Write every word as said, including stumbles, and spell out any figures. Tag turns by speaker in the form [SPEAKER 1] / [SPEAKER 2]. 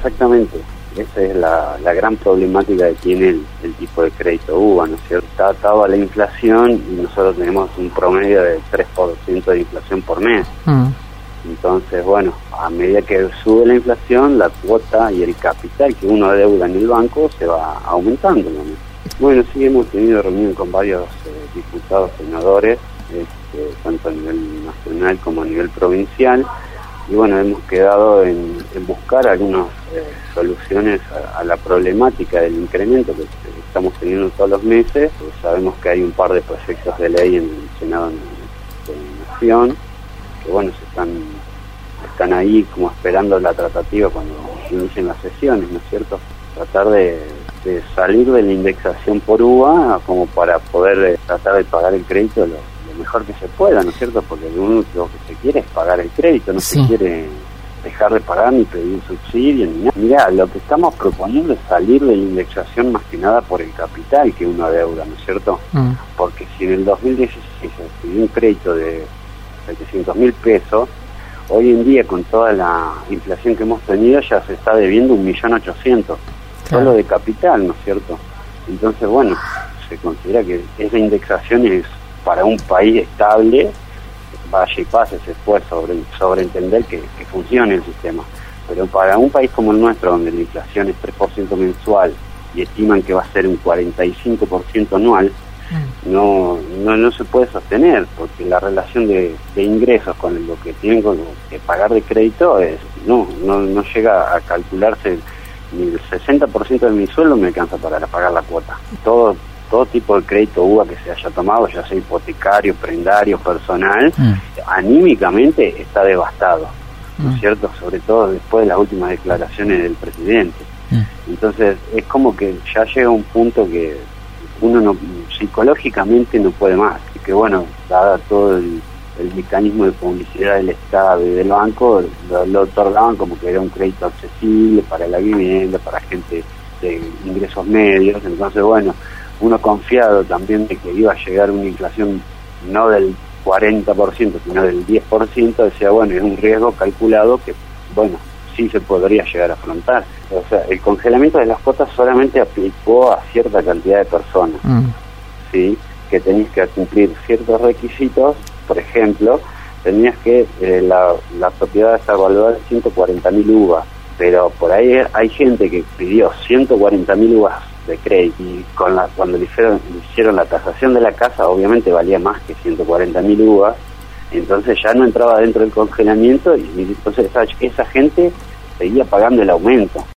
[SPEAKER 1] Exactamente, esa es la, la gran problemática que tiene el, el tipo de crédito U V A, ¿no es cierto? Está atado a la inflación y nosotros tenemos un promedio de tres por ciento de inflación por mes. Mm. Entonces, bueno, a medida que sube la inflación, la cuota y el capital que uno adeuda en el banco se va aumentando, ¿no? Bueno, sí, hemos tenido reunión con varios eh, diputados, senadores, este, tanto a nivel nacional como a nivel provincial, y bueno, hemos quedado en, en buscar algunas eh, soluciones a, a la problemática del incremento que estamos teniendo todos los meses. Pues sabemos que hay un par de proyectos de ley en el Senado de la Nación, que bueno, se están, están ahí como esperando la tratativa cuando inicien las sesiones, ¿no es cierto? Tratar de, de salir de la indexación por U V A como para poder eh, tratar de pagar el crédito lo, lo mejor que se pueda, ¿no es cierto? Porque lo único que se quiere es pagar el crédito, no sí. se quiere dejar de pagar ni pedir subsidio ni nada. Mirá, lo que estamos proponiendo es salir de la indexación más que nada por el capital que uno adeuda, ¿no es cierto? Mm. Porque si en el dos mil dieciséis se pidió un crédito de setecientos mil pesos, hoy en día con toda la inflación que hemos tenido ya se está debiendo un millón ochocientos solo de capital, ¿no es cierto? Entonces, bueno, se considera que esa indexación es para un país estable, vaya y pase, se puede sobre, sobreentender que, que funcione el sistema, pero para un país como el nuestro, donde la inflación es tres por ciento mensual y estiman que va a ser un cuarenta y cinco por ciento anual, No, no no se puede sostener, porque la relación de, de ingresos con lo que tienen con lo que pagar de crédito es no no no llega a calcularse. Ni el sesenta por ciento de mi sueldo me alcanza para pagar la cuota. Todo todo tipo de crédito U V A que se haya tomado, ya sea hipotecario, prendario, personal, mm. anímicamente está devastado, ¿no es mm. cierto? Sobre todo después de las últimas declaraciones del presidente. Mm. Entonces es como que ya llega un punto que uno no, psicológicamente no puede más, y que bueno, dada todo el, el mecanismo de publicidad del Estado y del banco, lo, lo otorgaban como que era un crédito accesible para la vivienda, para gente de ingresos medios. Entonces bueno, uno confiado también de que iba a llegar una inflación no del cuarenta por ciento sino del diez por ciento, decía bueno, es un riesgo calculado que bueno, sí se podría llegar a afrontar. O sea, el congelamiento de las cuotas solamente aplicó a cierta cantidad de personas, mm. ¿sí? Que tenías que cumplir ciertos requisitos. Por ejemplo, tenías que eh, la, la propiedad está evaluada en ciento cuarenta mil U V A, pero por ahí hay gente que pidió ciento cuarenta mil U V A de crédito, y con la, cuando le hicieron, le hicieron la tasación de la casa, obviamente valía más que ciento cuarenta mil U V A, entonces ya no entraba dentro del congelamiento, y, y entonces esa, esa gente seguía pagando el aumento.